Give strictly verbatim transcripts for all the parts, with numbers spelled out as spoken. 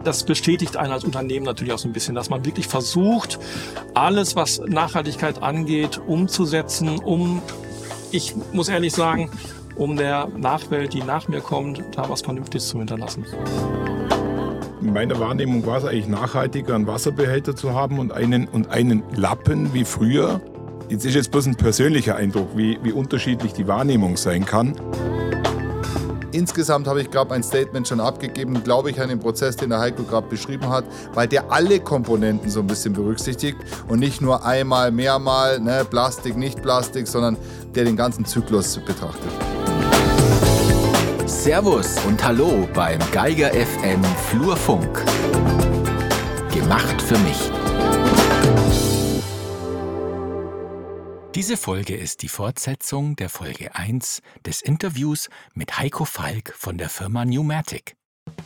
Das bestätigt einen als Unternehmen natürlich auch so ein bisschen, dass man wirklich versucht, alles, was Nachhaltigkeit angeht, umzusetzen, um, ich muss ehrlich sagen, um der Nachwelt, die nach mir kommt, da was Vernünftiges zu hinterlassen. In meiner Wahrnehmung war es eigentlich nachhaltiger, einen Wasserbehälter zu haben und einen, und einen Lappen wie früher. Jetzt ist jetzt bloß ein persönlicher Eindruck, wie, wie unterschiedlich die Wahrnehmung sein kann. Insgesamt habe ich gerade ein Statement schon abgegeben, glaube ich, an den Prozess, den der Heiko gerade beschrieben hat, weil der alle Komponenten so ein bisschen berücksichtigt und nicht nur einmal, mehrmal, ne, Plastik, nicht Plastik, sondern der den ganzen Zyklus betrachtet. Servus und Hallo beim Geiger F M Flurfunk. Gemacht für mich. Diese Folge ist die Fortsetzung der Folge eins des Interviews mit Heiko Falk von der Firma Numatic.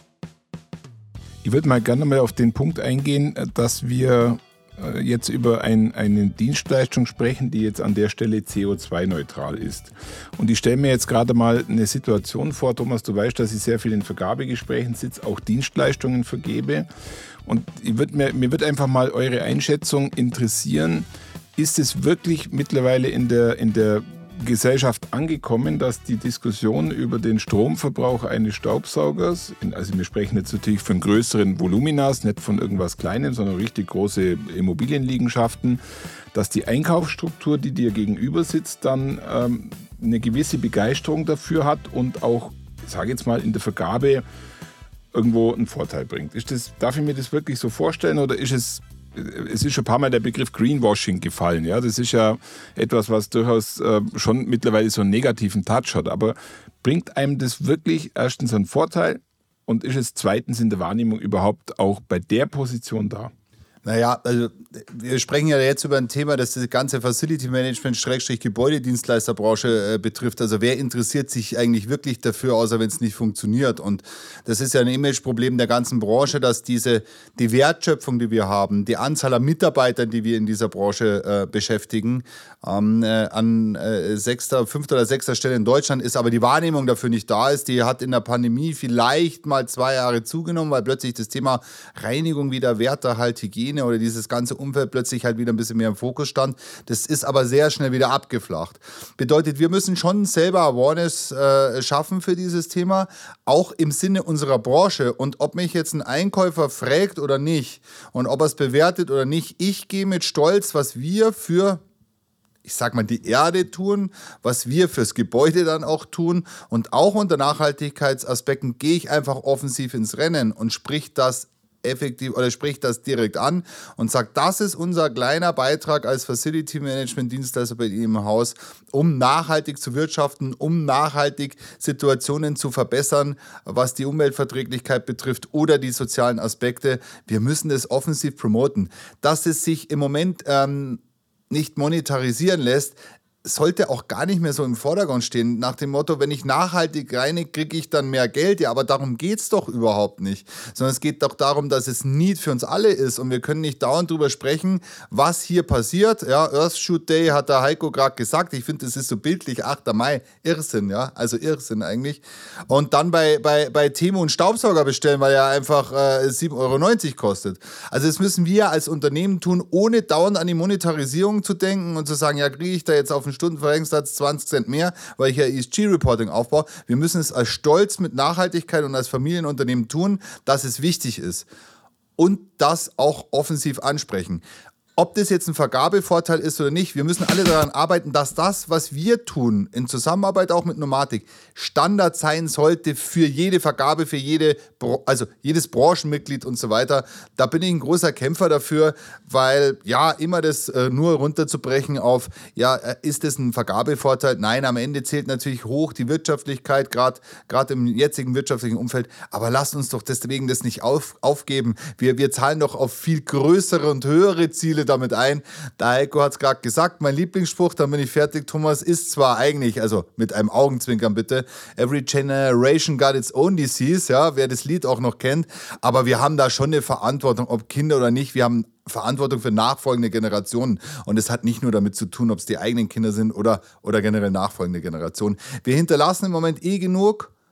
Ich würde mal gerne mal auf den Punkt eingehen, dass wir jetzt über ein, eine Dienstleistung sprechen, die jetzt an der Stelle C O zwei neutral ist. Und ich stelle mir jetzt gerade mal eine Situation vor, Thomas, du weißt, dass ich sehr viel in Vergabegesprächen sitze, auch Dienstleistungen vergebe. Und ich würd mir, mir würde einfach mal eure Einschätzung interessieren. Ist es wirklich mittlerweile in der, in der Gesellschaft angekommen, dass die Diskussion über den Stromverbrauch eines Staubsaugers, also wir sprechen jetzt natürlich von größeren Voluminas, nicht von irgendwas Kleinem, sondern richtig große Immobilienliegenschaften, dass die Einkaufsstruktur, die dir gegenüber sitzt, dann ähm, eine gewisse Begeisterung dafür hat und auch, ich sage jetzt mal, in der Vergabe irgendwo einen Vorteil bringt. Ist das, darf ich mir das wirklich so vorstellen oder ist es Es ist schon ein paar Mal der Begriff Greenwashing gefallen. Ja? Das ist ja etwas, was durchaus äh, schon mittlerweile so einen negativen Touch hat. Aber bringt einem das wirklich erstens einen Vorteil und ist es zweitens in der Wahrnehmung überhaupt auch bei der Position da? Naja, also wir sprechen ja jetzt über ein Thema, das das ganze Facility Management Schrägstrich Gebäudedienstleisterbranche äh, betrifft. Also wer interessiert sich eigentlich wirklich dafür, außer wenn es nicht funktioniert? Und das ist ja ein Imageproblem der ganzen Branche, dass diese die Wertschöpfung, die wir haben, die Anzahl an Mitarbeitern, die wir in dieser Branche äh, beschäftigen, ähm, äh, an äh, sechster, fünfter oder sechster Stelle in Deutschland ist, aber die Wahrnehmung dafür nicht da ist. Die hat in der Pandemie vielleicht mal zwei Jahre zugenommen, weil plötzlich das Thema Reinigung wieder, Werterhalt, Hygiene oder dieses ganze Umfeld plötzlich halt wieder ein bisschen mehr im Fokus stand. Das ist aber sehr schnell wieder abgeflacht. Bedeutet, wir müssen schon selber Awareness äh, schaffen für dieses Thema, auch im Sinne unserer Branche. Und ob mich jetzt ein Einkäufer fragt oder nicht und ob er es bewertet oder nicht, ich gehe mit Stolz, was wir für, ich sag mal, die Erde tun, was wir fürs Gebäude dann auch tun und auch unter Nachhaltigkeitsaspekten gehe ich einfach offensiv ins Rennen und sprich das effektiv oder spricht das direkt an und sagt, das ist unser kleiner Beitrag als Facility Management Dienstleister bei Ihnen im Haus, um nachhaltig zu wirtschaften, um nachhaltig Situationen zu verbessern, was die Umweltverträglichkeit betrifft oder die sozialen Aspekte. Wir müssen das offensiv promoten. Dass es sich im Moment ähm, nicht monetarisieren lässt, sollte auch gar nicht mehr so im Vordergrund stehen, nach dem Motto, wenn ich nachhaltig reinige, kriege ich dann mehr Geld. Ja, aber darum geht es doch überhaupt nicht. Sondern es geht doch darum, dass es Need für uns alle ist und wir können nicht dauernd drüber sprechen, was hier passiert. Ja, Earthshoot Day hat der Heiko gerade gesagt. Ich finde, das ist so bildlich, achter Mai, Irrsinn, ja, also Irrsinn eigentlich. Und dann bei, bei, bei Temu einen Staubsauger bestellen, weil er einfach äh, sieben Euro neunzig kostet. Also das müssen wir als Unternehmen tun, ohne dauernd an die Monetarisierung zu denken und zu sagen, ja, kriege ich da jetzt auf den Stundenverrechnungssatz zwanzig Cent mehr, weil ich ja E S G-Reporting aufbaue. Wir müssen es als Stolz mit Nachhaltigkeit und als Familienunternehmen tun, dass es wichtig ist. Und das auch offensiv ansprechen. Ob das jetzt ein Vergabevorteil ist oder nicht, wir müssen alle daran arbeiten, dass das, was wir tun, in Zusammenarbeit auch mit Numatic, Standard sein sollte für jede Vergabe, für jede, also jedes Branchenmitglied und so weiter. Da bin ich ein großer Kämpfer dafür, weil ja, immer das äh, nur runterzubrechen auf, ja, ist das ein Vergabevorteil? Nein, am Ende zählt natürlich hoch die Wirtschaftlichkeit, gerade gerade im jetzigen wirtschaftlichen Umfeld. Aber lasst uns doch deswegen das nicht auf, aufgeben. Wir, wir zahlen doch auf viel größere und höhere Ziele damit ein. Der Heiko hat es gerade gesagt, mein Lieblingsspruch, dann bin ich fertig, Thomas, ist zwar eigentlich, also mit einem Augenzwinkern bitte, every generation got its own disease, ja, wer das Lied auch noch kennt, aber wir haben da schon eine Verantwortung, ob Kinder oder nicht, wir haben Verantwortung für nachfolgende Generationen und es hat nicht nur damit zu tun, ob es die eigenen Kinder sind oder, oder generell nachfolgende Generationen. Wir hinterlassen im Moment eh genug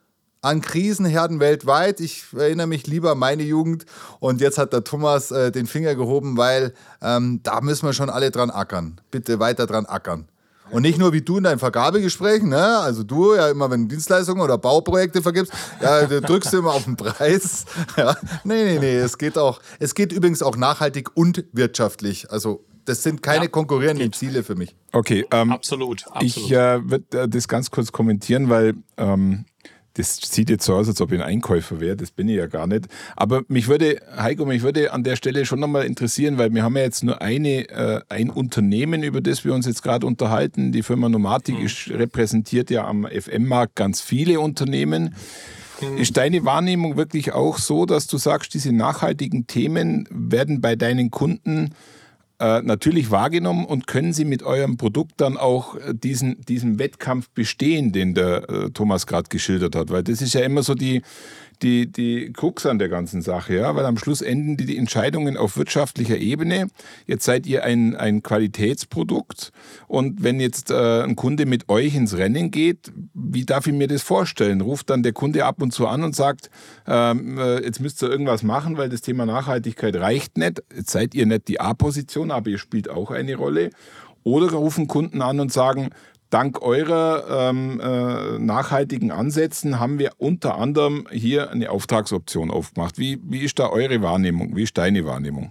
an Krisenherden weltweit. Ich erinnere mich lieber an meine Jugend und jetzt hat der Thomas äh, den Finger gehoben, weil ähm, da müssen wir schon alle dran ackern. Bitte weiter dran ackern. Und nicht nur wie du in deinen Vergabegesprächen, ne? Also du ja immer, wenn du Dienstleistungen oder Bauprojekte vergibst, ja, du drückst immer auf den Preis. Ja. Nee, nee, nee, es geht auch, es geht übrigens auch nachhaltig und wirtschaftlich. Also das sind keine ja, konkurrierenden geht. Ziele für mich. Okay, ähm, absolut, absolut. Ich äh, würde äh, das ganz kurz kommentieren, weil ähm, das sieht jetzt so aus, als ob ich ein Einkäufer wäre. Das bin ich ja gar nicht. Aber mich würde, Heiko, mich würde an der Stelle schon nochmal interessieren, weil wir haben ja jetzt nur eine, äh, ein Unternehmen, über das wir uns jetzt gerade unterhalten. Die Firma Nomatic mhm. repräsentiert ja am F M-Markt ganz viele Unternehmen. Mhm. Ist deine Wahrnehmung wirklich auch so, dass du sagst, diese nachhaltigen Themen werden bei deinen Kunden Äh, natürlich wahrgenommen und können Sie mit eurem Produkt dann auch äh, diesen, diesen Wettkampf bestehen, den der äh, Thomas gerade geschildert hat? Weil das ist ja immer so die, die, die Krux an der ganzen Sache, ja? Weil am Schluss enden die, die Entscheidungen auf wirtschaftlicher Ebene. Jetzt seid ihr ein, ein Qualitätsprodukt und wenn jetzt äh, ein Kunde mit euch ins Rennen geht, wie darf ich mir das vorstellen? Ruft dann der Kunde ab und zu an und sagt, ähm, äh, jetzt müsst ihr irgendwas machen, weil das Thema Nachhaltigkeit reicht nicht. Jetzt seid ihr nicht die A-Position, aber ihr spielt auch eine Rolle. Oder rufen Kunden an und sagen, dank eurer ähm, äh, nachhaltigen Ansätzen haben wir unter anderem hier eine Auftragsoption aufgemacht. Wie, wie ist da eure Wahrnehmung? Wie ist deine Wahrnehmung?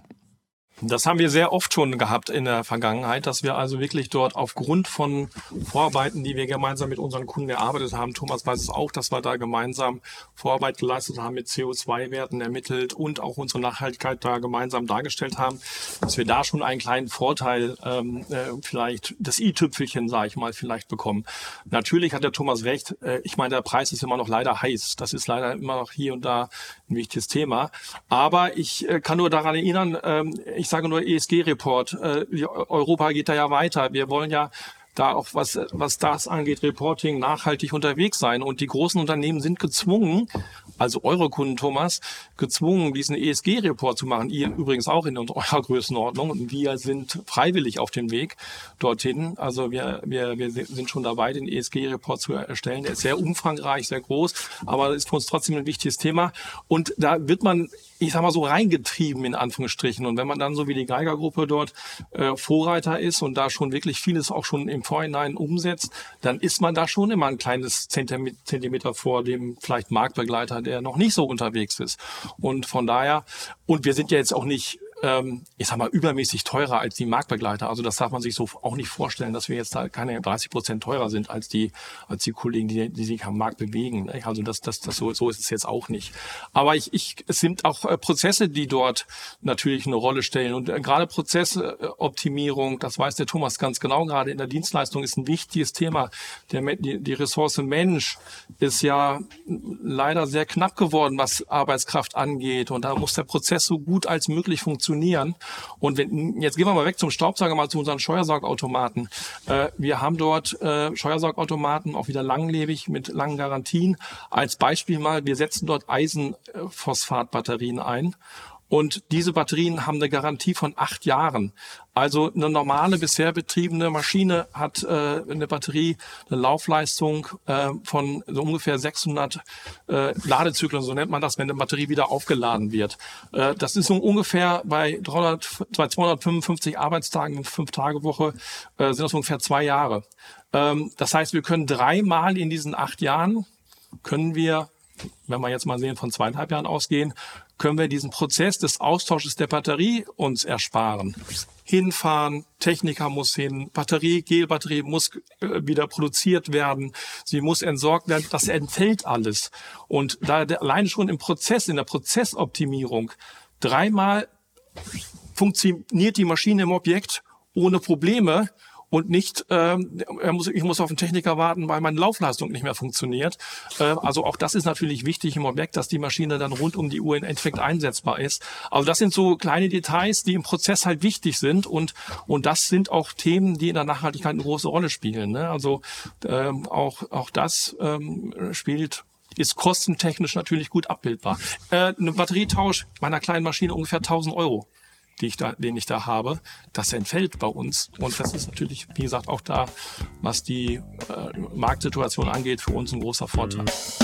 Das haben wir sehr oft schon gehabt in der Vergangenheit, dass wir also wirklich dort aufgrund von Vorarbeiten, die wir gemeinsam mit unseren Kunden erarbeitet haben, Thomas weiß es auch, dass wir da gemeinsam Vorarbeit geleistet haben, mit C O zwei Werten ermittelt und auch unsere Nachhaltigkeit da gemeinsam dargestellt haben, dass wir da schon einen kleinen Vorteil, ähm, äh, vielleicht das i-Tüpfelchen, sage ich mal, vielleicht bekommen. Natürlich hat der Thomas recht, äh, ich meine, der Preis ist immer noch leider heiß. Das ist leider immer noch hier und da ein wichtiges Thema. Aber ich äh, kann nur daran erinnern, ähm, ich Ich sage nur E S G-Report. Europa geht da ja weiter. Wir wollen ja da auch, was, was das angeht, Reporting, nachhaltig unterwegs sein. Und die großen Unternehmen sind gezwungen, also eure Kunden, Thomas, gezwungen, diesen E S G-Report zu machen. Ihr übrigens auch in eurer Größenordnung. Und wir sind freiwillig auf dem Weg dorthin. Also wir, wir, wir sind schon dabei, den E S G-Report zu erstellen. Der ist sehr umfangreich, sehr groß, aber ist für uns trotzdem ein wichtiges Thema. Und da wird man, ich sag mal so, reingetrieben in Anführungsstrichen. Und wenn man dann so wie die Geiger-Gruppe dort äh, Vorreiter ist und da schon wirklich vieles auch schon im Vorhinein umsetzt, dann ist man da schon immer ein kleines Zentimeter vor dem vielleicht Marktbegleiter, der noch nicht so unterwegs ist. Und von daher, und wir sind ja jetzt auch nicht, ähm, ich sag mal, übermäßig teurer als die Marktbegleiter. Also das darf man sich so auch nicht vorstellen, dass wir jetzt da keine dreißig Prozent teurer sind als die, als die Kollegen, die, die sich am Markt bewegen. Also das, das, das so, so ist es jetzt auch nicht. Aber ich, ich, es sind auch äh, Prozesse, die dort natürlich eine Rolle stellen. Und äh, gerade Prozessoptimierung, das weiß der Thomas ganz genau, gerade in der Dienstleistung ist ein wichtiges Thema. Der, die, die Ressource Mensch ist ja leider sehr knapp geworden, was Arbeitskraft angeht. Und da muss der Prozess so gut als möglich funktionieren. Und wenn, jetzt gehen wir mal weg zum Staubsauger, mal zu unseren Steuersaugautomaten. Äh, wir haben dort äh, Steuersaugautomaten, auch wieder langlebig mit langen Garantien. Als Beispiel mal, wir setzen dort Eisenphosphatbatterien ein. Und diese Batterien haben eine Garantie von acht Jahren. Also eine normale, bisher betriebene Maschine hat äh, eine Batterie, eine Laufleistung äh, von so ungefähr sechshundert äh, Ladezyklen, so nennt man das, wenn eine Batterie wieder aufgeladen wird. Äh, das ist so ungefähr bei, dreihundert, bei zweihundertfünfundfünfzig Arbeitstagen, fünf Tage Woche, äh, sind das ungefähr zwei Jahre. Ähm, das heißt, wir können dreimal in diesen acht Jahren, können wir, wenn wir jetzt mal sehen, von zweieinhalb Jahren ausgehen, können wir diesen Prozess des Austausches der Batterie uns ersparen. Hinfahren, Techniker muss hin, Batterie, Gelbatterie muss äh, wieder produziert werden, sie muss entsorgt werden, das entfällt alles. Und da der, alleine schon im Prozess, in der Prozessoptimierung, dreimal funktioniert die Maschine im Objekt ohne Probleme, und nicht, ähm, er muss, ich muss auf den Techniker warten, weil meine Laufleistung nicht mehr funktioniert. Äh, also auch das ist natürlich wichtig im Objekt, dass die Maschine dann rund um die Uhr im Endeffekt einsetzbar ist. Also das sind so kleine Details, die im Prozess halt wichtig sind und und das sind auch Themen, die in der Nachhaltigkeit eine große Rolle spielen. Ne? Also ähm, auch auch das ähm, spielt ist kostentechnisch natürlich gut abbildbar. Äh, eine Batterietausch bei einer kleinen Maschine ungefähr tausend Euro. die ich da, den ich da habe, das entfällt bei uns. Und das ist natürlich, wie gesagt, auch da, was die äh, Marktsituation angeht, für uns ein großer Vorteil.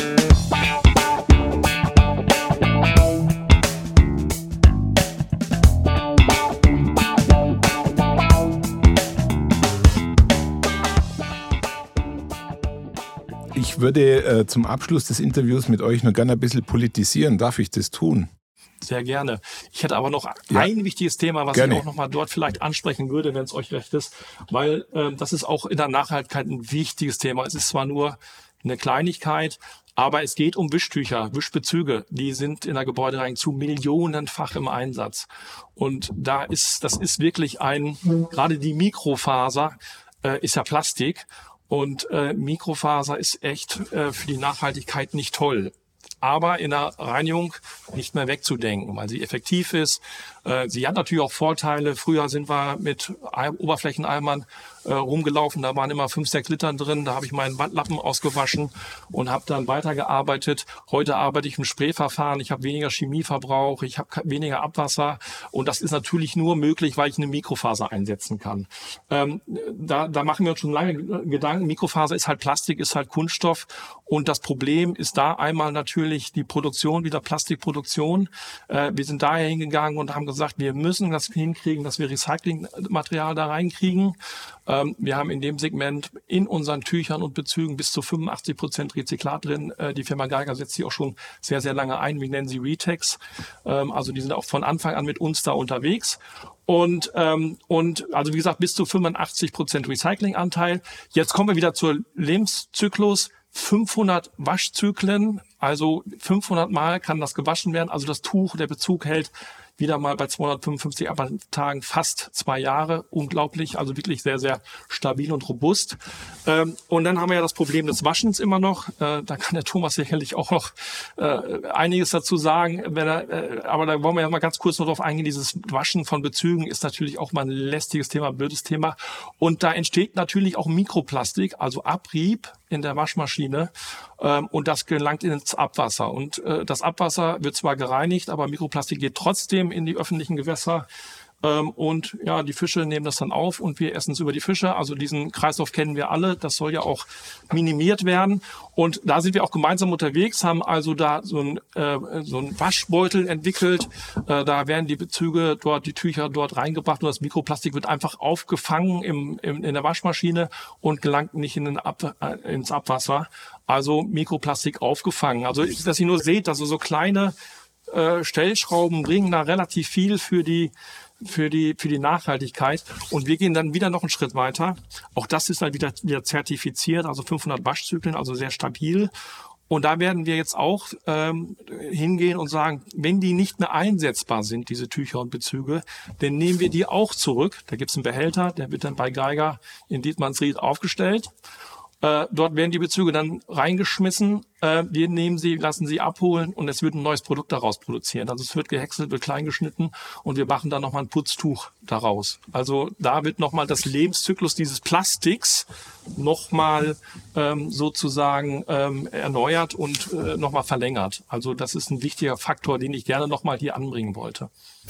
Ich würde äh, zum Abschluss des Interviews mit euch noch gerne ein bisschen politisieren. Darf ich das tun? Sehr gerne. Ich hätte aber noch Ja. ein wichtiges Thema, was Gerne. ich auch noch mal dort vielleicht ansprechen würde, wenn es euch recht ist, weil äh, das ist auch in der Nachhaltigkeit ein wichtiges Thema. Es ist zwar nur eine Kleinigkeit, aber es geht um Wischtücher, Wischbezüge. Die sind in der Gebäudereinigung zu millionenfach im Einsatz. Und da ist, das ist wirklich ein, gerade die Mikrofaser äh, ist ja Plastik. Und äh, Mikrofaser ist echt äh, für die Nachhaltigkeit nicht toll. Aber in der Reinigung nicht mehr wegzudenken, weil sie effektiv ist. Äh, sie hat natürlich auch Vorteile. Früher sind wir mit Oberflächeneimern äh, rumgelaufen, da waren immer fünf, sechs Liter drin. Da habe ich meinen Wandlappen ausgewaschen und habe dann weitergearbeitet. Heute arbeite ich im Sprayverfahren. Ich habe weniger Chemieverbrauch, ich habe weniger Abwasser. Und das ist natürlich nur möglich, weil ich eine Mikrofaser einsetzen kann. Ähm, da, da machen wir uns schon lange Gedanken. Mikrofaser ist halt Plastik, ist halt Kunststoff. Und das Problem ist da einmal natürlich die Produktion, wieder Plastikproduktion. Äh, wir sind daher hingegangen und haben gesagt, wir müssen das hinkriegen, dass wir Recyclingmaterial da reinkriegen. Ähm, wir haben in dem Segment in unseren Tüchern und Bezügen bis zu fünfundachtzig Prozent Rezyklat drin. Äh, die Firma Geiger setzt sie auch schon sehr, sehr lange ein. Wir nennen sie Retex. Ähm, also die sind auch von Anfang an mit uns da unterwegs. Und, ähm, und also wie gesagt, bis zu fünfundachtzig Prozent Recyclinganteil. Jetzt kommen wir wieder zur Lebenszyklus. fünfhundert Waschzyklen, also fünfhundert Mal kann das gewaschen werden. Also das Tuch, der Bezug hält wieder mal bei zweihundertfünfundfünfzig Arbeitstagen fast zwei Jahre. Unglaublich, also wirklich sehr, sehr stabil und robust. Ähm, und dann haben wir ja das Problem des Waschens immer noch. Äh, da kann der Thomas sicherlich auch noch äh, einiges dazu sagen. Wenn er, äh, aber da wollen wir ja mal ganz kurz noch drauf eingehen. Dieses Waschen von Bezügen ist natürlich auch mal ein lästiges Thema, ein blödes Thema. Und da entsteht natürlich auch Mikroplastik, also Abrieb in der Waschmaschine. Ähm, und das gelangt ins Abwasser. Und äh, das Abwasser wird zwar gereinigt, aber Mikroplastik geht trotzdem in die öffentlichen Gewässer. Ähm, und ja, die Fische nehmen das dann auf und wir essen es über die Fische. Also diesen Kreislauf kennen wir alle. Das soll ja auch minimiert werden. Und da sind wir auch gemeinsam unterwegs, haben also da so ein, äh, so ein Waschbeutel entwickelt. Äh, da werden die Bezüge dort, die Tücher dort reingebracht und das Mikroplastik wird einfach aufgefangen im, im, in der Waschmaschine und gelangt nicht in den Ab, äh, ins Abwasser. Also Mikroplastik aufgefangen. Also, dass ihr nur seht, also so kleine äh, Stellschrauben bringen da relativ viel für die für die für die Nachhaltigkeit. Und wir gehen dann wieder noch einen Schritt weiter. Auch das ist dann wieder, wieder zertifiziert, also fünfhundert Waschzyklen, also sehr stabil. Und da werden wir jetzt auch ähm, hingehen und sagen, wenn die nicht mehr einsetzbar sind, diese Tücher und Bezüge, dann nehmen wir die auch zurück. Da gibt es einen Behälter, der wird dann bei Geiger in Dietmannsried aufgestellt. Äh, dort werden die Bezüge dann reingeschmissen. Äh, wir nehmen sie, lassen sie abholen und es wird ein neues Produkt daraus produziert. Also es wird gehäckselt, wird klein geschnitten und wir machen dann nochmal ein Putztuch daraus. Also da wird nochmal das Lebenszyklus dieses Plastiks nochmal ähm, sozusagen ähm, erneuert und äh, nochmal verlängert. Also das ist ein wichtiger Faktor, den ich gerne nochmal hier anbringen wollte.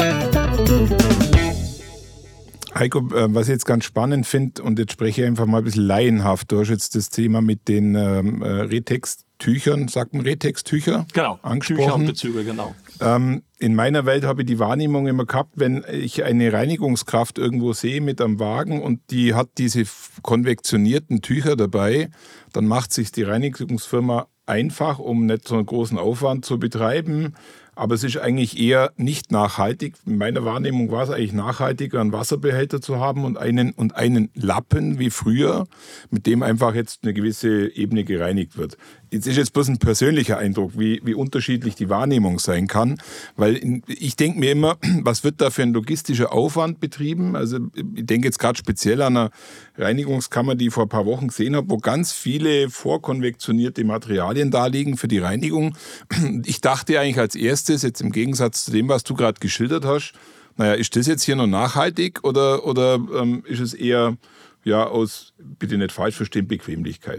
Heiko, was ich jetzt ganz spannend finde, und jetzt spreche ich einfach mal ein bisschen laienhaft, du hast jetzt das Thema mit den ähm, Retex-Tüchern, sagt man Retex-Tücher? Genau, angesprochen. Tücher und Bezüge, genau. Ähm, in meiner Welt habe ich die Wahrnehmung immer gehabt, wenn ich eine Reinigungskraft irgendwo sehe mit am Wagen und die hat diese konvektionierten Tücher dabei, dann macht sich die Reinigungsfirma einfach, um nicht so einen großen Aufwand zu betreiben. Aber es ist eigentlich eher nicht nachhaltig. In meiner Wahrnehmung war es eigentlich nachhaltiger, einen Wasserbehälter zu haben und einen, und einen Lappen wie früher, mit dem einfach jetzt eine gewisse Ebene gereinigt wird. Jetzt ist jetzt bloß ein persönlicher Eindruck, wie, wie unterschiedlich die Wahrnehmung sein kann. Weil in, ich denke mir immer, was wird da für ein logistischer Aufwand betrieben? Also ich denke jetzt gerade speziell an eine Reinigungskammer, die ich vor ein paar Wochen gesehen habe, wo ganz viele vorkonvektionierte Materialien da liegen für die Reinigung. Ich dachte eigentlich als erstes, jetzt im Gegensatz zu dem, was du gerade geschildert hast, naja, ist das jetzt hier noch nachhaltig oder, oder ähm, ist es eher ja, aus, bitte nicht falsch verstehen, Bequemlichkeit?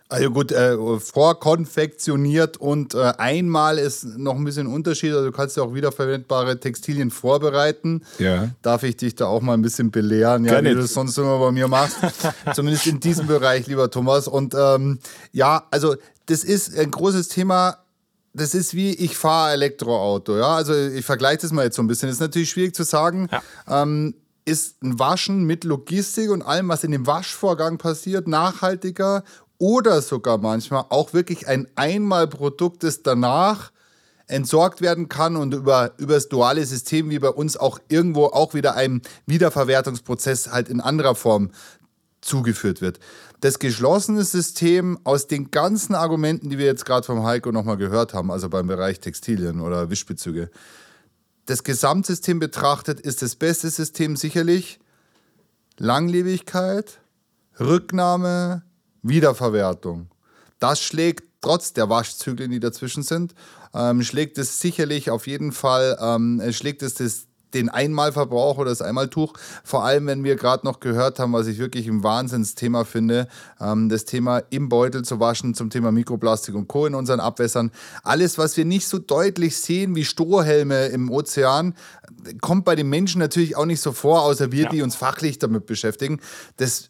Also gut, äh, vorkonfektioniert und äh, einmal ist noch ein bisschen ein Unterschied. Also du kannst ja auch wiederverwendbare Textilien vorbereiten. Ja. Darf ich dich da auch mal ein bisschen belehren, ja, wie du das sonst immer bei mir machst? Zumindest in diesem Bereich, lieber Thomas. Und ähm, ja, also das ist ein großes Thema. Das ist wie, ich fahre Elektroauto. Ja? Also ich vergleiche das mal jetzt so ein bisschen. Das ist natürlich schwierig zu sagen. Ja. Ähm, ist ein Waschen mit Logistik und allem, was in dem Waschvorgang passiert, nachhaltiger oder sogar manchmal auch wirklich ein Einmalprodukt, das danach entsorgt werden kann und über, über das duale System wie bei uns auch irgendwo auch wieder einem Wiederverwertungsprozess halt in anderer Form zugeführt wird. Das geschlossene System aus den ganzen Argumenten, die wir jetzt gerade vom Heiko nochmal gehört haben, also beim Bereich Textilien oder Wischbezüge, das Gesamtsystem betrachtet ist das beste System sicherlich Langlebigkeit, Rücknahme, Wiederverwertung. Das schlägt trotz der Waschzyklen, die dazwischen sind, ähm, schlägt es sicherlich auf jeden Fall, ähm, schlägt es das, den Einmalverbrauch oder das Einmaltuch. Vor allem, wenn wir gerade noch gehört haben, was ich wirklich ein Wahnsinnsthema finde, ähm, das Thema im Beutel zu waschen zum Thema Mikroplastik und Co. in unseren Abwässern. Alles, was wir nicht so deutlich sehen wie Strohhelme im Ozean, kommt bei den Menschen natürlich auch nicht so vor, außer wir, ja. die uns fachlich damit beschäftigen. Das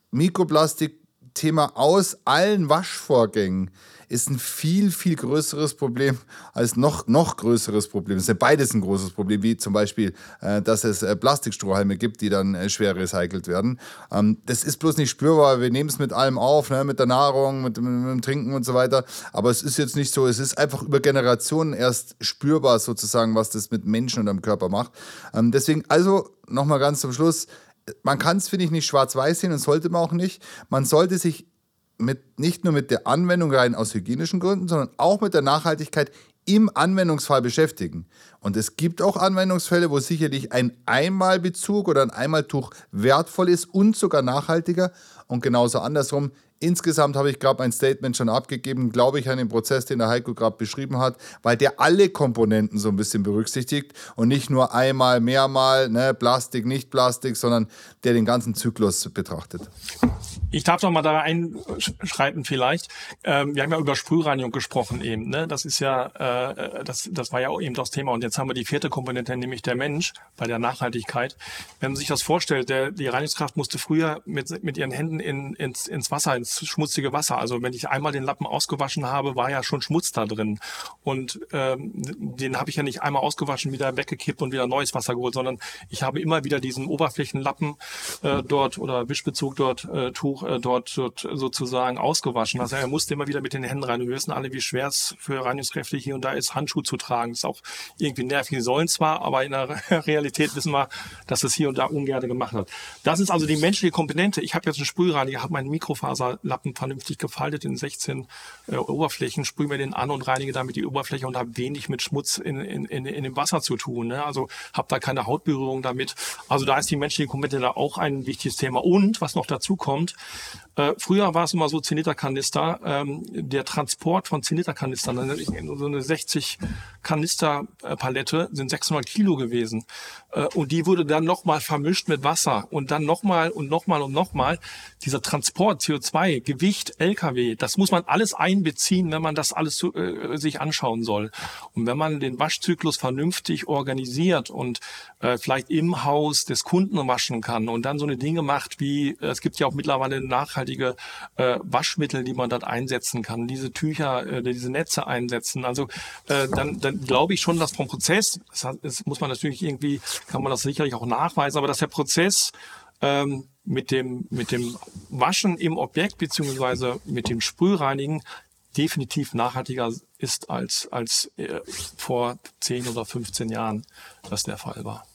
Mikroplastik-Thema aus allen Waschvorgängen ist ein viel, viel größeres Problem als noch, noch größeres Problem. Es ist ja beides ein großes Problem, wie zum Beispiel, äh, dass es äh, Plastikstrohhalme gibt, die dann äh, schwer recycelt werden. Ähm, das ist bloß nicht spürbar. Wir nehmen es mit allem auf, ne, mit der Nahrung, mit, mit, mit dem Trinken und so weiter. Aber es ist jetzt nicht so, es ist einfach über Generationen erst spürbar sozusagen, was das mit Menschen und am Körper macht. Ähm, deswegen, also nochmal ganz zum Schluss, man kann es, finde ich, nicht schwarz-weiß sehen und sollte man auch nicht. Man sollte sich mit, nicht nur mit der Anwendung rein aus hygienischen Gründen, sondern auch mit der Nachhaltigkeit im Anwendungsfall beschäftigen. Und es gibt auch Anwendungsfälle, wo sicherlich ein Einmalbezug oder ein Einmaltuch wertvoll ist und sogar nachhaltiger. Und genauso andersrum. Insgesamt habe ich gerade mein Statement schon abgegeben, glaube ich, an den Prozess, den der Heiko gerade beschrieben hat, weil der alle Komponenten so ein bisschen berücksichtigt und nicht nur einmal, mehrmal, ne, Plastik, nicht Plastik, sondern der den ganzen Zyklus betrachtet. Ich darf doch mal da einschreiten vielleicht. Ähm, wir haben ja über Sprühreinigung gesprochen eben. Ne? Das ist ja, äh, das, das war ja auch eben das Thema. Und jetzt haben wir die vierte Komponente, nämlich der Mensch bei der Nachhaltigkeit. Wenn man sich das vorstellt, der, die Reinigungskraft musste früher mit, mit ihren Händen in, ins, ins Wasser, ins schmutzige Wasser. Also wenn ich einmal den Lappen ausgewaschen habe, war ja schon Schmutz da drin. Und ähm, den habe ich ja nicht einmal ausgewaschen, wieder weggekippt und wieder neues Wasser geholt, sondern ich habe immer wieder diesen Oberflächenlappen äh, dort oder Wischbezug dort, äh, Tuch äh, dort, dort sozusagen ausgewaschen. Also er musste immer wieder mit den Händen rein. Wir wissen alle, wie schwer es für Reinigungskräfte hier und da ist, Handschuhe zu tragen. Das ist auch irgendwie nervig. Die sollen zwar, aber in der Realität wissen wir, dass es hier und da ungern gemacht hat. Das ist also die menschliche Komponente. Ich habe jetzt einen Sprühreiniger, habe meinen Mikrofaserlappen vernünftig gefaltet in sechzehn äh, Oberflächen, sprühe mir den an und reinige damit die Oberfläche und habe wenig mit Schmutz in, in, in, in dem Wasser zu tun. Ne? Also habe da keine Hautberührung damit. Also da ist die menschliche Komponente da auch ein wichtiges Thema. Und was noch dazu kommt, Äh, früher war es immer so zehn Liter Kanister. Ähm, der Transport von zehn Liter Kanistern, so eine sechzig Kanister Palette sind sechshundert Kilo gewesen. Äh, und die wurde dann nochmal vermischt mit Wasser und dann nochmal und nochmal und nochmal. Dieser Transport, C O zwei, Gewicht, L K W, das muss man alles einbeziehen, wenn man das alles zu, äh, sich anschauen soll. Und wenn man den Waschzyklus vernünftig organisiert und äh, vielleicht im Haus des Kunden waschen kann und dann so eine Dinge macht wie, äh, es gibt ja auch mittlerweile nachhaltige äh, Waschmittel, die man dort einsetzen kann, diese Tücher, äh, diese Netze einsetzen. Also äh, dann, dann glaube ich schon, dass vom Prozess, das, hat, das muss man natürlich irgendwie, kann man das sicherlich auch nachweisen, aber dass der Prozess ähm, mit dem mit dem Waschen im Objekt beziehungsweise mit dem Sprühreinigen definitiv nachhaltiger ist als als äh, vor zehn oder fünfzehn Jahren das der Fall war.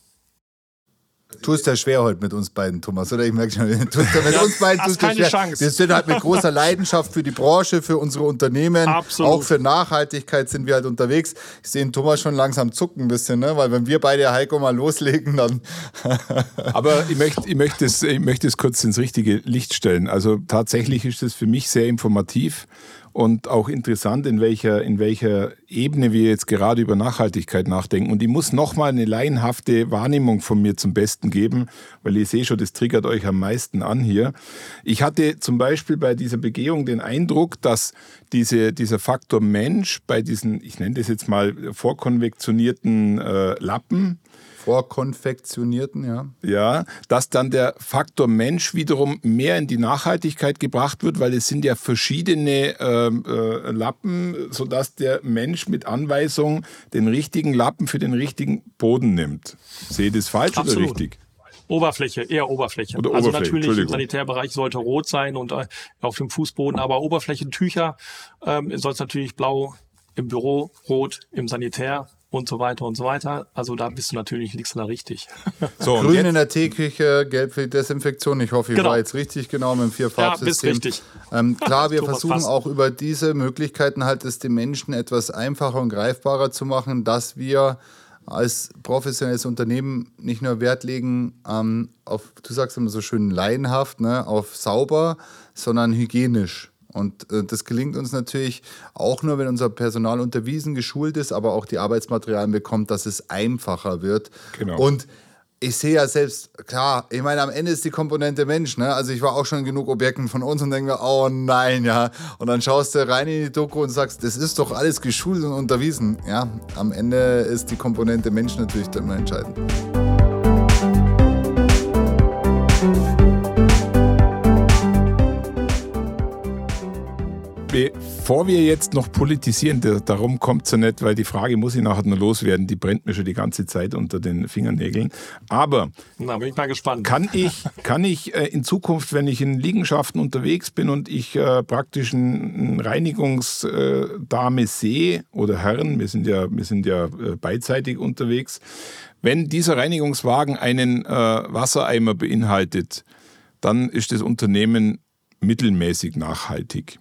Tust ja schwer heute mit uns beiden, Thomas, oder? Ich merke schon, tust ja mit ja, uns beiden tust keine schwer. Chance. Wir sind halt mit großer Leidenschaft für die Branche, für unsere Unternehmen, Absolut. Auch für Nachhaltigkeit sind wir halt unterwegs. Ich sehe den Thomas schon langsam zucken ein bisschen, ne? Weil wenn wir beide, Heiko, mal loslegen, dann... Aber ich möchte, ich, möchte es, ich möchte es kurz ins richtige Licht stellen. Also tatsächlich ist es für mich sehr informativ. und auch interessant, in welcher, in welcher Ebene wir jetzt gerade über Nachhaltigkeit nachdenken. Und ich muss nochmal eine laienhafte Wahrnehmung von mir zum Besten geben, weil ich sehe schon, das triggert euch am meisten an hier. Ich hatte zum Beispiel bei dieser Begehung den Eindruck, dass diese, dieser Faktor Mensch bei diesen, ich nenne das jetzt mal vorkonvektionierten äh, Lappen, Vorkonfektionierten, ja. Ja, dass dann der Faktor Mensch wiederum mehr in die Nachhaltigkeit gebracht wird, weil es sind ja verschiedene äh, äh, Lappen, sodass der Mensch mit Anweisung den richtigen Lappen für den richtigen Boden nimmt. Sehe ich das falsch Absolut. oder richtig? Oberfläche, eher Oberfläche. Oder also Oberfläche, natürlich im Sanitärbereich sollte rot sein und äh, auf dem Fußboden, aber Oberflächentücher ähm, soll es natürlich blau im Büro, rot im Sanitär und so weiter und so weiter. Also da bist du natürlich, liegst du da richtig. So, Grün jetzt, in der Teeküche, gelb für die Desinfektion. Ich hoffe, ich Genau. war jetzt richtig genau mit dem Vierfarbsystem. Ja, bist richtig. Ähm, klar, wir Thomas, versuchen passt. auch über diese Möglichkeiten halt es den Menschen etwas einfacher und greifbarer zu machen, dass wir als professionelles Unternehmen nicht nur Wert legen ähm, auf, du sagst immer so schön laienhaft, ne, auf sauber, sondern hygienisch. Und äh, das gelingt uns natürlich auch nur, wenn unser Personal unterwiesen, geschult ist, aber auch die Arbeitsmaterialien bekommt, dass es einfacher wird. Genau. Und ich sehe ja selbst, klar, ich meine, am Ende ist die Komponente Mensch, ne? Also ich war auch schon in genug Objekten von uns und denke mir, oh nein, ja. Und dann schaust du rein in die Doku und sagst, das ist doch alles geschult und unterwiesen. Ja, am Ende ist die Komponente Mensch natürlich dann immer entscheidend. Bevor wir jetzt noch politisieren, darum kommt es ja nicht, weil die Frage muss ich nachher noch loswerden, die brennt mir schon die ganze Zeit unter den Fingernägeln. Aber Na, bin ich mal gespannt. kann ich, kann ich äh, in Zukunft, wenn ich in Liegenschaften unterwegs bin und ich äh, praktisch eine Reinigungsdame sehe oder Herren, wir sind ja, wir sind ja äh, beidseitig unterwegs, wenn dieser Reinigungswagen einen äh, Wassereimer beinhaltet, dann ist das Unternehmen mittelmäßig nachhaltig.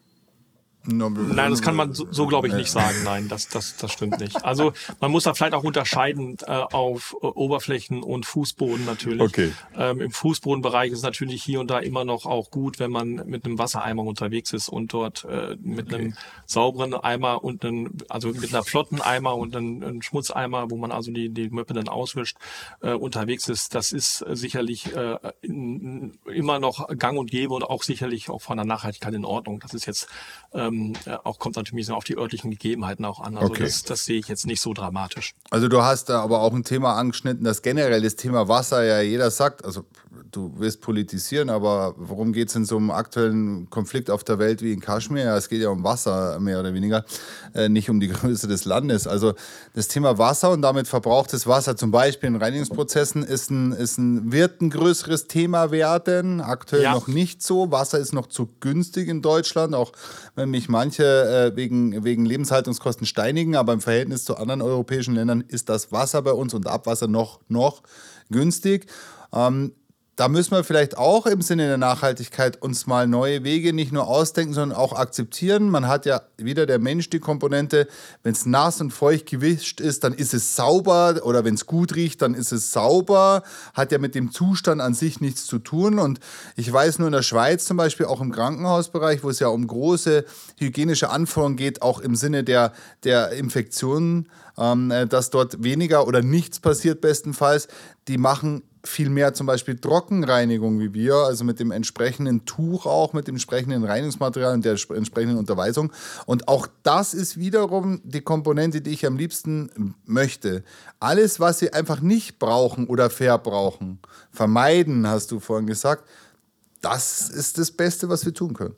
Nein, das kann man so, so glaube ich, nicht sagen. Nein, das, das, das stimmt nicht. Also man muss da vielleicht auch unterscheiden äh, auf äh, Oberflächen und Fußboden natürlich. Okay. Ähm, Im Fußbodenbereich ist natürlich hier und da immer noch auch gut, wenn man mit einem Wassereimer unterwegs ist und dort äh, mit okay. einem sauberen Eimer und einem, also mit einer flotten Eimer und einem, einem Schmutzeimer, wo man also die, die Möppe dann auswischt, äh, unterwegs ist. Das ist äh, sicherlich äh, in, immer noch gang und gäbe und auch sicherlich auch von der Nachhaltigkeit in Ordnung. Das ist jetzt ähm, auch kommt natürlich auf die örtlichen Gegebenheiten auch an. Also okay. das, das sehe ich jetzt nicht so dramatisch. Also du hast da aber auch ein Thema angeschnitten, das generell das Thema Wasser ja jeder sagt, also du willst politisieren, aber worum geht es in so einem aktuellen Konflikt auf der Welt wie in Kaschmir? Ja, es geht ja um Wasser mehr oder weniger, äh, nicht um die Größe des Landes. Also das Thema Wasser und damit verbrauchtes Wasser, zum Beispiel in Reinigungsprozessen, ist ein, ist ein, wird ein größeres Thema werden. Aktuell ja. noch nicht so. Wasser ist noch zu günstig in Deutschland, auch wenn mich manche äh, wegen, wegen Lebenshaltungskosten steinigen, aber im Verhältnis zu anderen europäischen Ländern ist das Wasser bei uns und Abwasser noch, noch günstig. Ähm, Da müssen wir vielleicht auch im Sinne der Nachhaltigkeit uns mal neue Wege nicht nur ausdenken, sondern auch akzeptieren. Man hat ja wieder der Mensch die Komponente, wenn es nass und feucht gewischt ist, dann ist es sauber, oder wenn es gut riecht, dann ist es sauber. Hat ja mit dem Zustand an sich nichts zu tun. Und ich weiß nur in der Schweiz zum Beispiel, auch im Krankenhausbereich, wo es ja um große hygienische Anforderungen geht, auch im Sinne der, der Infektionen, ähm, dass dort weniger oder nichts passiert bestenfalls. Die machen viel mehr zum Beispiel Trockenreinigung wie wir, also mit dem entsprechenden Tuch auch, mit dem entsprechenden Reinigungsmaterial und der entsprechenden Unterweisung. Und auch das ist wiederum die Komponente, die ich am liebsten möchte. Alles, was Sie einfach nicht brauchen oder verbrauchen, vermeiden, hast du vorhin gesagt, das ist das Beste, was wir tun können.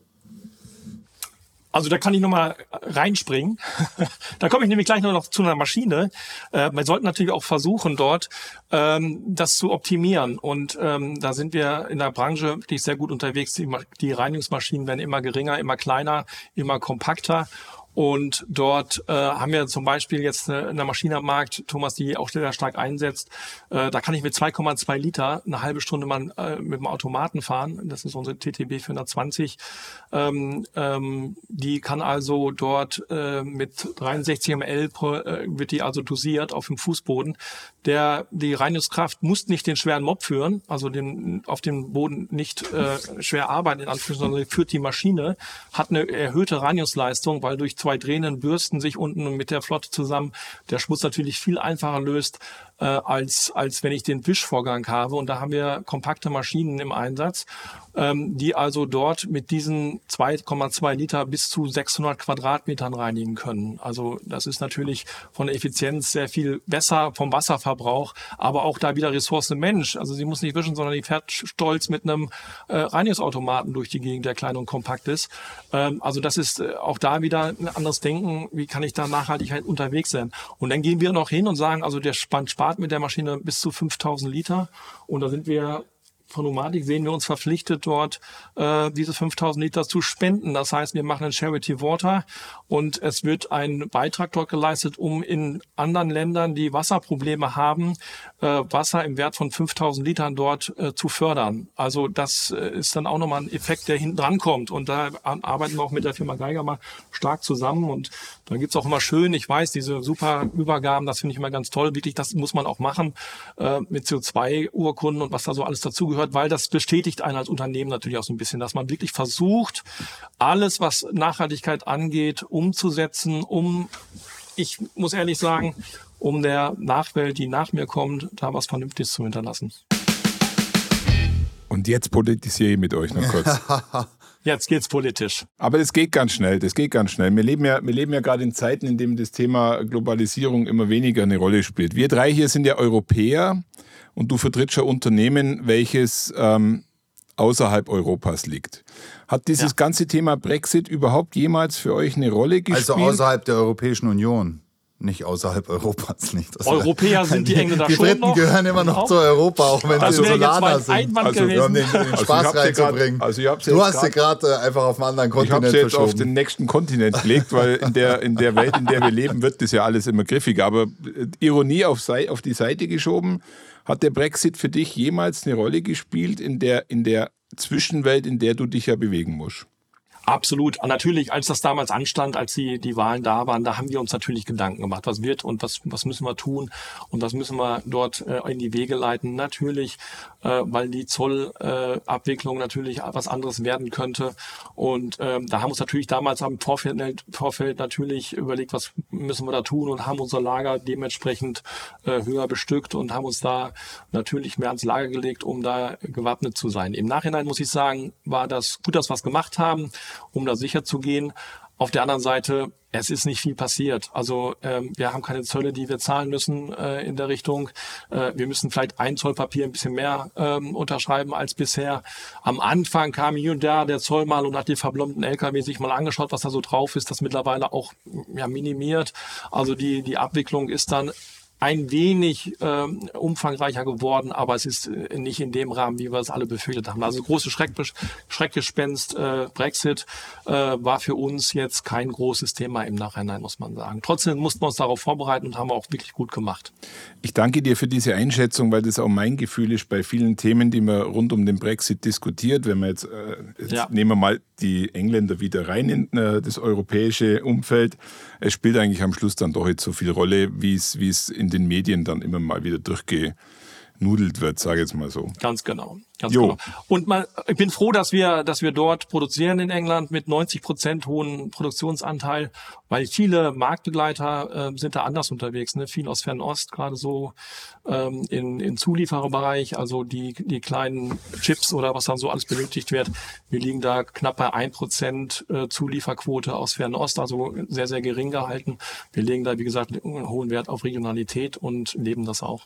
Also da kann ich nochmal reinspringen. Da komme ich nämlich gleich noch zu einer Maschine. Äh, wir sollten natürlich auch versuchen, dort ähm, das zu optimieren. Und ähm, da sind wir in der Branche wirklich sehr gut unterwegs. Die, die Reinigungsmaschinen werden immer geringer, immer kleiner, immer kompakter. Und dort äh, haben wir zum Beispiel jetzt eine, eine Maschine am Markt, Thomas, die auch sehr stark einsetzt. Äh, da kann ich mit zwei Komma zwei Liter eine halbe Stunde mal äh, mit dem Automaten fahren. Das ist unsere T T B vierhundertzwanzig. Ähm, ähm, die kann also dort äh, mit dreiundsechzig Milliliter pro, äh, wird die also dosiert auf dem Fußboden. Der, die Reinigungskraft muss nicht den schweren Mob führen, also den, auf dem Boden nicht äh, schwer arbeiten, in Anführungszeichen, sondern führt die Maschine, hat eine erhöhte Reinigungsleistung, weil durch zwei drehenden Bürsten sich unten mit der Flotte zusammen der Schmutz natürlich viel einfacher löst, äh, als, als wenn ich den Wischvorgang habe. Und da haben wir kompakte Maschinen im Einsatz, ähm, die also dort mit diesen zwei Komma zwei Liter bis zu sechshundert Quadratmetern reinigen können. Also das ist natürlich von der Effizienz sehr viel besser vom Wasserverbrauch, aber auch da wieder Ressource Mensch. Also sie muss nicht wischen, sondern die fährt stolz mit einem äh, Reinigungsautomaten durch die Gegend, der klein und kompakt ist. Ähm, also das ist äh, auch da wieder ein anderes Denken. Wie kann ich da nachhaltig halt unterwegs sein? Und dann gehen wir noch hin und sagen, also der Spann spart mit der Maschine bis zu fünftausend Liter. Und da sind wir von Nomatic sehen wir uns verpflichtet, dort äh, diese fünftausend Liter zu spenden. Das heißt, wir machen ein Charity Water und es wird ein Beitrag dort geleistet, um in anderen Ländern, die Wasserprobleme haben, äh, Wasser im Wert von fünftausend Litern dort äh, zu fördern. Also das äh, ist dann auch nochmal ein Effekt, der hinten dran kommt. Und da arbeiten wir auch mit der Firma Geiger mal stark zusammen. Und da gibt's auch immer schön, ich weiß, diese super Übergaben, das finde ich immer ganz toll. Wirklich, das muss man auch machen äh, mit C O zwei Urkunden und was da so alles dazugehört. Weil das bestätigt einen als Unternehmen natürlich auch so ein bisschen, dass man wirklich versucht, alles, was Nachhaltigkeit angeht, umzusetzen, um, ich muss ehrlich sagen, um der Nachwelt, die nach mir kommt, da was Vernünftiges zu hinterlassen. Und jetzt politisiere ich mit euch noch kurz. Jetzt geht's politisch. Aber das geht ganz schnell, das geht ganz schnell. Wir leben ja, wir leben ja gerade in Zeiten, in denen das Thema Globalisierung immer weniger eine Rolle spielt. Wir drei hier sind ja Europäer und du vertrittst ein Unternehmen, welches ähm, außerhalb Europas liegt. Hat dieses ja. ganze Thema Brexit überhaupt jemals für euch eine Rolle gespielt? Also außerhalb der Europäischen Union. Nicht außerhalb Europas nicht. Das Europäer sind die Engländer die schon Briten noch. gehören immer noch auch. zu Europa, auch wenn das sie Insulaner sind. Einwand also, gewesen. um den, den Spaß also reinzubringen. Also du hast sie gerade einfach auf einen anderen Kontinent verschoben. Ich habe sie jetzt verschoben. auf den nächsten Kontinent gelegt, weil in der, in der Welt, in der wir leben, wird das ja alles immer griffiger. Aber Ironie auf, auf die Seite geschoben, hat der Brexit für dich jemals eine Rolle gespielt in der, in der Zwischenwelt, in der du dich ja bewegen musst? Absolut. Und natürlich, als das damals anstand, als die, die Wahlen da waren, da haben wir uns natürlich Gedanken gemacht, was wird und was, was müssen wir tun und was müssen wir dort äh, in die Wege leiten. Natürlich, äh, weil die Zollabwicklung äh, natürlich was anderes werden könnte. Und ähm, da haben wir uns natürlich damals am Vorfeld, Vorfeld natürlich überlegt, was müssen wir da tun und haben unser Lager dementsprechend äh, höher bestückt und haben uns da natürlich mehr ans Lager gelegt, um da gewappnet zu sein. Im Nachhinein muss ich sagen, war das gut, dass wir was gemacht haben, um da sicher zu gehen. Auf der anderen Seite, es ist nicht viel passiert. Also ähm, wir haben keine Zölle, die wir zahlen müssen äh, in der Richtung. Äh, wir müssen vielleicht ein Zollpapier ein bisschen mehr ähm, unterschreiben als bisher. Am Anfang kam hier und da der Zoll mal und hat die verblombten L K W sich mal angeschaut, was da so drauf ist. Das mittlerweile auch ja, minimiert. Also die, die Abwicklung ist dann ein wenig ähm, umfangreicher geworden, aber es ist äh, nicht in dem Rahmen, wie wir es alle befürchtet haben. Also große Schreck, Schreckgespenst äh, Brexit äh, war für uns jetzt kein großes Thema im Nachhinein, muss man sagen. Trotzdem mussten wir uns darauf vorbereiten und haben wir auch wirklich gut gemacht. Ich danke dir für diese Einschätzung, weil das auch mein Gefühl ist bei vielen Themen, die man rund um den Brexit diskutiert. Wenn wir jetzt, äh, jetzt ja. nehmen wir mal die Engländer wieder rein in äh, das europäische Umfeld. Es spielt eigentlich am Schluss dann doch nicht so viel Rolle, wie es, wie es in den Medien dann immer mal wieder durchgenudelt wird, sage ich jetzt mal so. Ganz genau. Ganz genau. Und mal, ich bin froh, dass wir, dass wir dort produzieren in England mit neunzig Prozent hohen Produktionsanteil, weil viele Marktbegleiter äh, sind da anders unterwegs, ne? Viel aus Fernost, gerade so ähm, in, in Zuliefererbereich, also die, die kleinen Chips oder was dann so alles benötigt wird. Wir liegen da knapp bei ein Prozent äh, Zulieferquote aus Fernost, also sehr, sehr gering gehalten. Wir legen da, wie gesagt, einen hohen Wert auf Regionalität und leben das auch.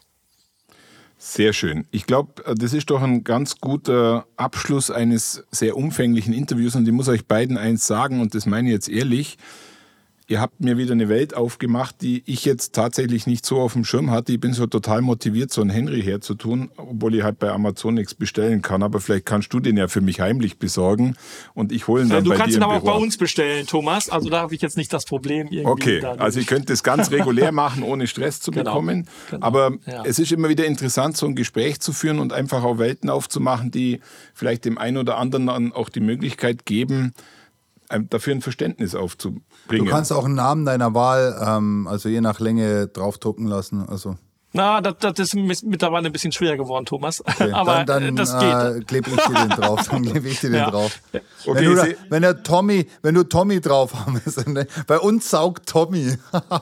Sehr schön. Ich glaube, das ist doch ein ganz guter Abschluss eines sehr umfänglichen Interviews und ich muss euch beiden eins sagen und das meine ich jetzt ehrlich. ihr habt mir wieder eine Welt aufgemacht, die ich jetzt tatsächlich nicht so auf dem Schirm hatte. Ich bin so total motiviert, so einen Henry herzutun, obwohl ich halt bei Amazon nichts bestellen kann. Aber vielleicht kannst du den ja für mich heimlich besorgen und ich hole ihn dann du bei dir im Büro. Du kannst ihn aber auch bei uns bestellen, Thomas. Also da habe ich jetzt nicht das Problem. Irgendwie okay, also ich könnte das ganz regulär machen, ohne Stress zu genau, bekommen. Genau, aber ja. Es ist immer wieder interessant, so ein Gespräch zu führen und einfach auch Welten aufzumachen, die vielleicht dem einen oder anderen dann auch die Möglichkeit geben, dafür ein Verständnis aufzubringen. Du kannst auch einen Namen deiner Wahl, ähm, also je nach Länge, draufdrucken lassen. Also. Na, das, das ist mittlerweile ein bisschen schwer geworden, Thomas. Okay, aber dann, dann, das geht. Äh, klebe ich dir den drauf. Dann klebe ich dir den ja. drauf. Okay, wenn, du da, wenn, der Tommy, wenn du Tommy drauf haben willst, bei uns saugt Tommy.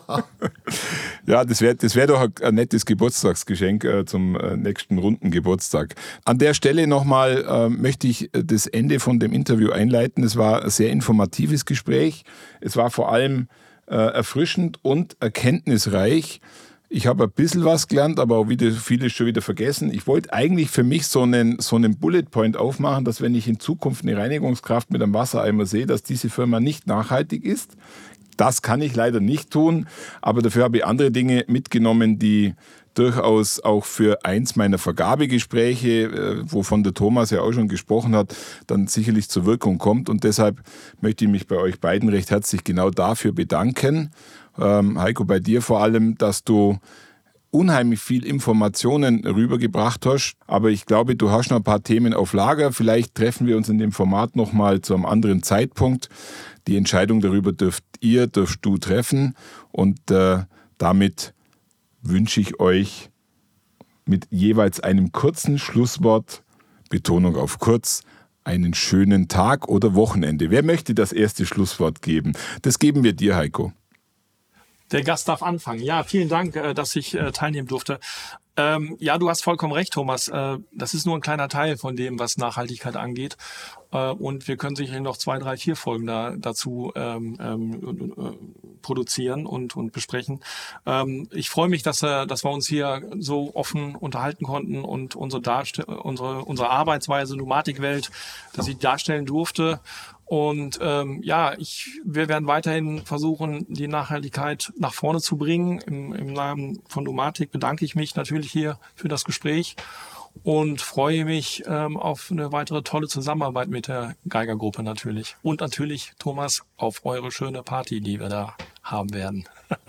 Ja, das wäre das wär doch ein nettes Geburtstagsgeschenk äh, zum äh, nächsten runden Geburtstag. An der Stelle nochmal äh, möchte ich das Ende von dem Interview einleiten. Es war ein sehr informatives Gespräch. Es war vor allem äh, erfrischend und erkenntnisreich. Ich habe ein bisschen was gelernt, aber auch wieder vieles schon wieder vergessen. Ich wollte eigentlich für mich so einen, so einen Bullet Point aufmachen, dass wenn ich in Zukunft eine Reinigungskraft mit einem Wassereimer sehe, dass diese Firma nicht nachhaltig ist. Das kann ich leider nicht tun, aber dafür habe ich andere Dinge mitgenommen, die durchaus auch für eins meiner Vergabegespräche, wovon der Thomas ja auch schon gesprochen hat, dann sicherlich zur Wirkung kommt. Und deshalb möchte ich mich bei euch beiden recht herzlich genau dafür bedanken. Ähm, Heiko, bei dir vor allem, dass du unheimlich viel Informationen rübergebracht hast. Aber ich glaube, du hast noch ein paar Themen auf Lager. Vielleicht treffen wir uns in dem Format nochmal zu einem anderen Zeitpunkt. Die Entscheidung darüber dürft ihr, dürft du treffen. Und äh, damit wünsche ich euch mit jeweils einem kurzen Schlusswort, Betonung auf kurz, einen schönen Tag oder Wochenende. Wer möchte das erste Schlusswort geben? Das geben wir dir, Heiko. Der Gast darf anfangen. Ja, vielen Dank, dass ich teilnehmen durfte. Ähm, ja, du hast vollkommen recht, Thomas. Äh, das ist nur ein kleiner Teil von dem, was Nachhaltigkeit angeht. Äh, und wir können sicherlich noch zwei, drei, vier Folgen da, dazu ähm, ähm, produzieren und, und besprechen. Ähm, ich freue mich, dass, äh, dass wir uns hier so offen unterhalten konnten und unsere, Darst- unsere, unsere Arbeitsweise, Pneumatikwelt, dass ich darstellen durfte. Und ähm, ja, ich, wir werden weiterhin versuchen, die Nachhaltigkeit nach vorne zu bringen. Im, im Namen von Numatic bedanke ich mich natürlich hier für das Gespräch und freue mich ähm, auf eine weitere tolle Zusammenarbeit mit der Geiger-Gruppe natürlich. Und natürlich, Thomas, auf eure schöne Party, die wir da haben werden.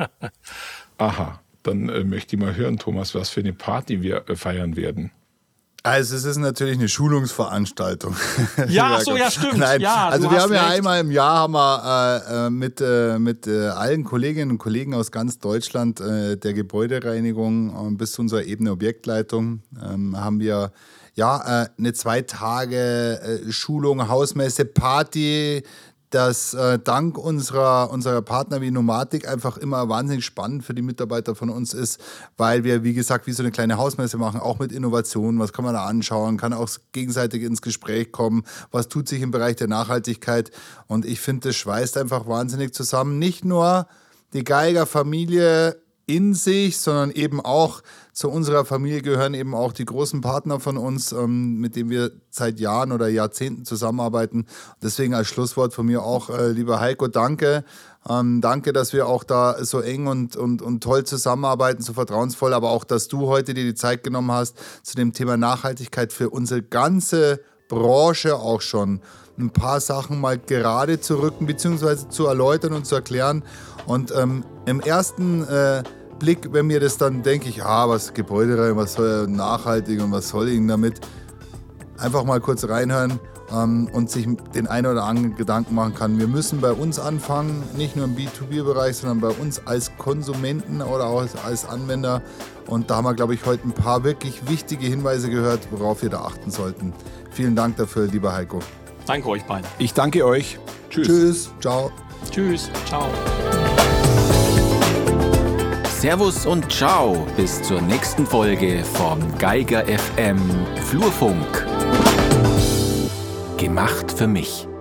Aha, dann äh, möchte ich mal hören, Thomas, was für eine Party wir äh, feiern werden. Also es ist natürlich eine Schulungsveranstaltung. Ja, ach so, ja, stimmt. Nein, ja, also wir haben recht. ja einmal im Jahr haben wir äh, mit, äh, mit äh, allen Kolleginnen und Kollegen aus ganz Deutschland äh, der Gebäudereinigung äh, bis zu unserer Ebene Objektleitung ähm, haben wir ja äh, eine zwei Tage äh, Schulung, Hausmesse, Party, das äh, dank unserer, unserer Partner wie Numatic einfach immer wahnsinnig spannend für die Mitarbeiter von uns ist, weil wir, wie gesagt, wie so eine kleine Hausmesse machen, auch mit Innovationen, was kann man da anschauen, kann auch gegenseitig ins Gespräch kommen, was tut sich im Bereich der Nachhaltigkeit und ich finde, das schweißt einfach wahnsinnig zusammen, nicht nur die Geiger-Familie in sich, sondern eben auch zu unserer Familie gehören eben auch die großen Partner von uns, ähm, mit denen wir seit Jahren oder Jahrzehnten zusammenarbeiten. Deswegen als Schlusswort von mir auch, äh, lieber Heiko, danke. Ähm, danke, dass wir auch da so eng und, und, und toll zusammenarbeiten, so vertrauensvoll, aber auch, dass du heute dir die Zeit genommen hast, zu dem Thema Nachhaltigkeit für unsere ganze Branche auch schon ein paar Sachen mal gerade zu rücken, beziehungsweise zu erläutern und zu erklären. Und ähm, im ersten äh, Blick, wenn mir das dann denke ich, ah, was Gebäudereinigung, was soll nachhaltig und was soll ich damit? Einfach mal kurz reinhören ähm, und sich den einen oder anderen Gedanken machen kann. Wir müssen bei uns anfangen, nicht nur im B zwei B-Bereich, sondern bei uns als Konsumenten oder auch als, als Anwender. Und da haben wir, glaube ich, heute ein paar wirklich wichtige Hinweise gehört, worauf wir da achten sollten. Vielen Dank dafür, lieber Heiko. Danke euch beiden. Ich danke euch. Tschüss. Tschüss. Ciao. Tschüss. Ciao. Servus und ciao. Bis zur nächsten Folge vom Geiger F M Flurfunk. Gemacht für mich.